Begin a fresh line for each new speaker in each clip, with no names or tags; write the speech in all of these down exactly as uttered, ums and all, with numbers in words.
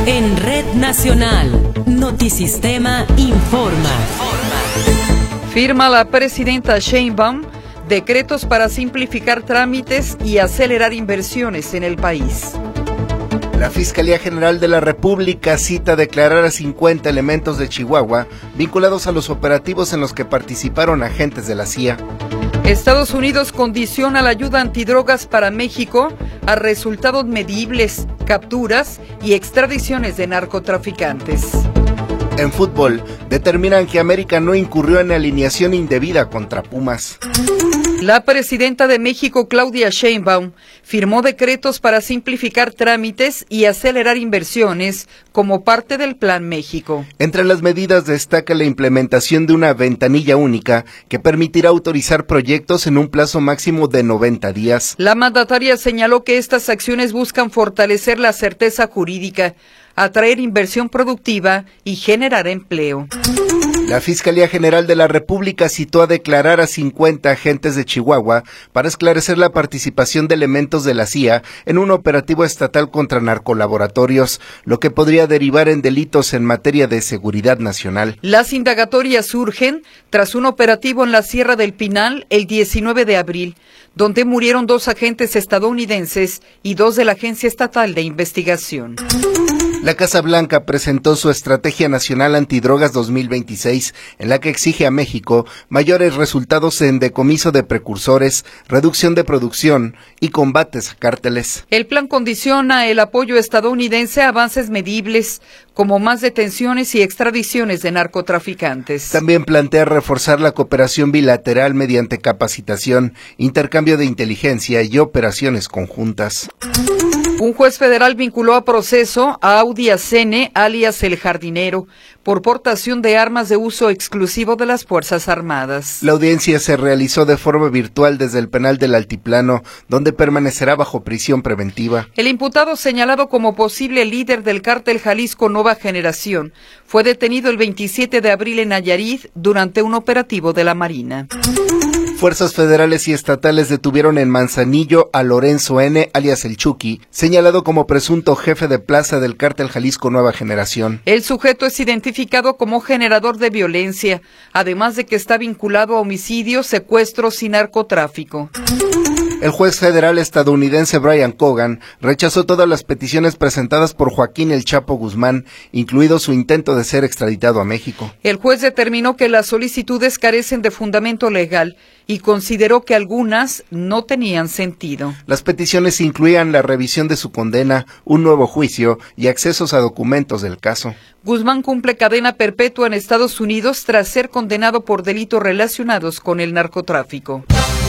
En Red Nacional, Notisistema informa.
Firma la presidenta Sheinbaum decretos para simplificar trámites y acelerar inversiones en el país.
La Fiscalía General de la República cita declarar a cincuenta elementos de Chihuahua vinculados a los operativos en los que participaron agentes de la C I A.
Estados Unidos condiciona la ayuda antidrogas para México a resultados medibles, capturas y extradiciones de narcotraficantes.
En fútbol, determinan que América no incurrió en alineación indebida contra Pumas.
La presidenta de México, Claudia Sheinbaum, firmó decretos para simplificar trámites y acelerar inversiones como parte del Plan México.
Entre las medidas destaca la implementación de una ventanilla única que permitirá autorizar proyectos en un plazo máximo de noventa días.
La mandataria señaló que estas acciones buscan fortalecer la certeza jurídica, atraer inversión productiva y generar empleo.
La Fiscalía General de la República citó a declarar a cincuenta agentes de Chihuahua para esclarecer la participación de elementos de la C I A en un operativo estatal contra narcolaboratorios, lo que podría derivar en delitos en materia de seguridad nacional.
Las indagatorias surgen tras un operativo en la Sierra del Pinal el diecinueve de abril, donde murieron dos agentes estadounidenses y dos de la Agencia Estatal de Investigación.
La Casa Blanca presentó su Estrategia Nacional Antidrogas dos mil veintiséis, en la que exige a México mayores resultados en decomiso de precursores, reducción de producción y combates a cárteles.
El plan condiciona el apoyo estadounidense a avances medibles, como más detenciones y extradiciones de narcotraficantes.
También plantea reforzar la cooperación bilateral mediante capacitación, intercambio de inteligencia y operaciones conjuntas.
Un juez federal vinculó a proceso a Audi Acene, alias El Jardinero, por portación de armas de uso exclusivo de las Fuerzas Armadas.
La audiencia se realizó de forma virtual desde el penal del Altiplano, donde permanecerá bajo prisión preventiva.
El imputado, señalado como posible líder del cártel Jalisco Nueva Generación, fue detenido el veintisiete de abril en Nayarit durante un operativo de la Marina.
Fuerzas federales y estatales detuvieron en Manzanillo a Lorenzo N., alias El Chucky, señalado como presunto jefe de plaza del cártel Jalisco Nueva Generación.
El sujeto es identificado como generador de violencia, además de que está vinculado a homicidios, secuestros y narcotráfico.
El juez federal estadounidense Brian Cogan rechazó todas las peticiones presentadas por Joaquín El Chapo Guzmán, incluido su intento de ser extraditado a México.
El juez determinó que las solicitudes carecen de fundamento legal y consideró que algunas no tenían sentido.
Las peticiones incluían la revisión de su condena, un nuevo juicio y accesos a documentos del caso.
Guzmán cumple cadena perpetua en Estados Unidos tras ser condenado por delitos relacionados con el narcotráfico.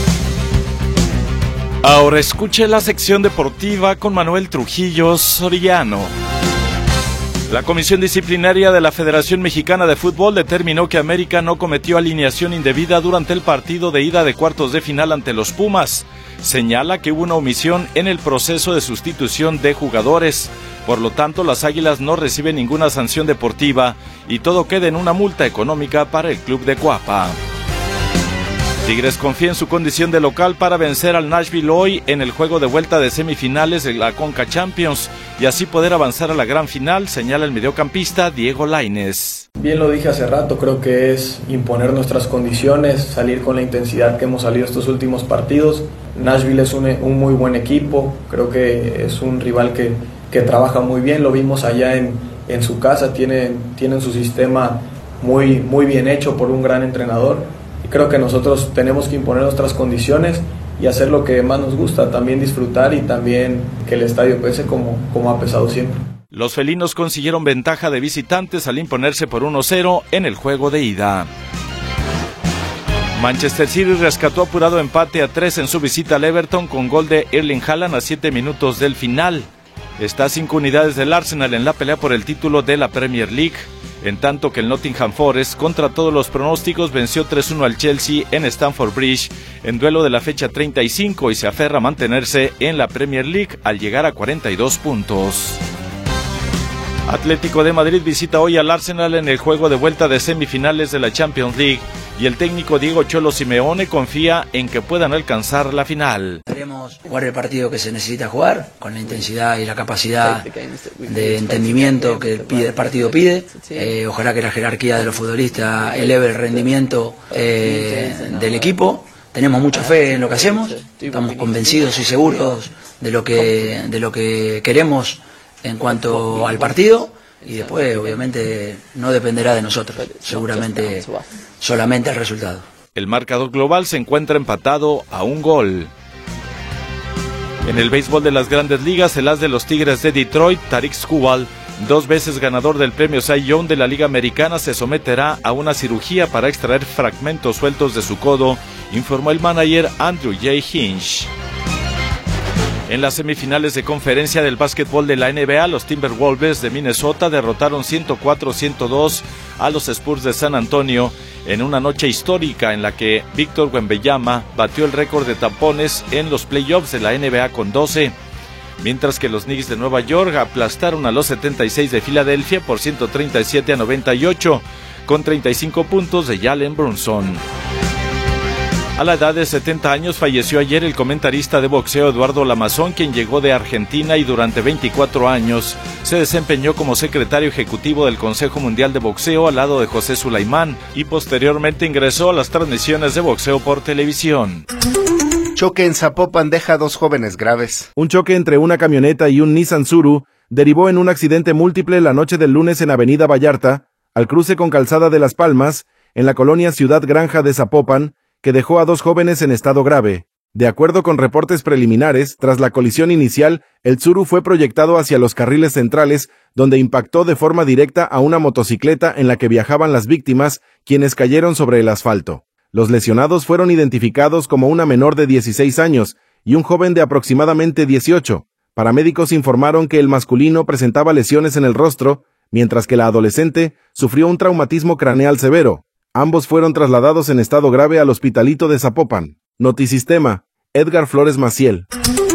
Ahora escuche la sección deportiva con Manuel Trujillo Soriano. La Comisión Disciplinaria de la Federación Mexicana de Fútbol determinó que América no cometió alineación indebida durante el partido de ida de cuartos de final ante los Pumas. Señala que hubo una omisión en el proceso de sustitución de jugadores. Por lo tanto, las Águilas no reciben ninguna sanción deportiva y todo queda en una multa económica para el club de Cuapa. Tigres confía en su condición de local para vencer al Nashville hoy en el juego de vuelta de semifinales de la Conca Champions y así poder avanzar a la gran final, señala el mediocampista Diego Lainez.
Bien lo dije hace rato, creo que es imponer nuestras condiciones, salir con la intensidad que hemos salido estos últimos partidos. Nashville es un, un muy buen equipo, creo que es un rival que, que trabaja muy bien, lo vimos allá en, en su casa, tienen, tienen su sistema muy, muy bien hecho por un gran entrenador. Y creo que nosotros tenemos que imponer nuestras condiciones y hacer lo que más nos gusta, también disfrutar y también que el estadio pese como, como ha pesado siempre.
Los felinos consiguieron ventaja de visitantes al imponerse por uno cero en el juego de ida. Manchester City rescató apurado empate a tres en su visita al Everton con gol de Erling Haaland a siete minutos del final. Está a cinco unidades del Arsenal en la pelea por el título de la Premier League. En tanto que el Nottingham Forest, contra todos los pronósticos, venció tres uno al Chelsea en Stamford Bridge en duelo de la fecha treinta y cinco y se aferra a mantenerse en la Premier League al llegar a cuarenta y dos puntos. Atlético de Madrid visita hoy al Arsenal en el juego de vuelta de semifinales de la Champions League y el técnico Diego Cholo Simeone confía en que puedan alcanzar la final.
Queremos jugar el partido que se necesita jugar, con la intensidad y la capacidad de entendimiento que el partido pide. Eh, ojalá que la jerarquía de los futbolistas eleve el rendimiento eh, del equipo. Tenemos mucha fe en lo que hacemos, estamos convencidos y seguros de lo que, de lo que queremos en cuanto al partido. Y después, obviamente, no dependerá de nosotros, seguramente solamente el resultado.
El marcador global se encuentra empatado a un gol. En el béisbol de las Grandes Ligas, el as de los Tigres de Detroit, Tarik Skubal, dos veces ganador del premio Cy Young de la Liga Americana, se someterá a una cirugía para extraer fragmentos sueltos de su codo, informó el manager Andrew J. Hinch. En las semifinales de conferencia del básquetbol de la N B A, los Timberwolves de Minnesota derrotaron ciento cuatro a ciento dos a los Spurs de San Antonio en una noche histórica en la que Víctor Wembanyama batió el récord de tapones en los playoffs de la N B A con doce, mientras que los Knicks de Nueva York aplastaron a los setenta y seis de Filadelfia por ciento treinta y siete a noventa y ocho con treinta y cinco puntos de Jalen Brunson. A la edad de setenta años falleció ayer el comentarista de boxeo Eduardo Lamazón, quien llegó de Argentina y durante veinticuatro años se desempeñó como secretario ejecutivo del Consejo Mundial de Boxeo al lado de José Sulaimán y posteriormente ingresó a las transmisiones de boxeo por televisión.
Choque en Zapopan deja a dos jóvenes graves.
Un choque entre una camioneta y un Nissan Tsuru derivó en un accidente múltiple la noche del lunes en Avenida Vallarta, al cruce con Calzada de Las Palmas, en la colonia Ciudad Granja de Zapopan, que dejó a dos jóvenes en estado grave. De acuerdo con reportes preliminares, tras la colisión inicial, el Tsuru fue proyectado hacia los carriles centrales, donde impactó de forma directa a una motocicleta en la que viajaban las víctimas, quienes cayeron sobre el asfalto. Los lesionados fueron identificados como una menor de dieciséis años y un joven de aproximadamente dieciocho. Paramédicos informaron que el masculino presentaba lesiones en el rostro, mientras que la adolescente sufrió un traumatismo craneal severo. Ambos fueron trasladados en estado grave al Hospitalito de Zapopan. Notisistema, Edgar Flores Maciel.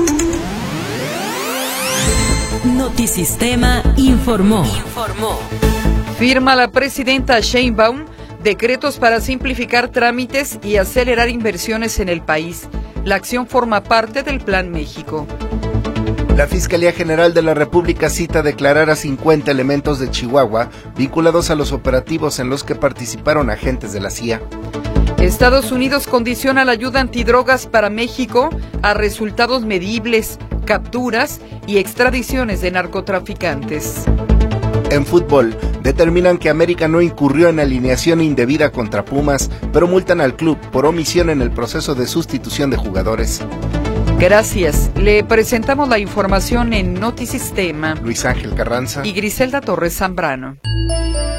Notisistema informó. Informó.
Firma la presidenta Sheinbaum decretos para simplificar trámites y acelerar inversiones en el país. La acción forma parte del Plan México.
La Fiscalía General de la República cita a declarar a cincuenta elementos de Chihuahua vinculados a los operativos en los que participaron agentes de la C I A.
Estados Unidos condiciona la ayuda antidrogas para México a resultados medibles, capturas y extradiciones de narcotraficantes.
En fútbol, determinan que América no incurrió en alineación indebida contra Pumas, pero multan al club por omisión en el proceso de sustitución de jugadores.
Gracias. Le presentamos la información en Notisistema.
Luis Ángel Carranza
y Griselda Torres Zambrano.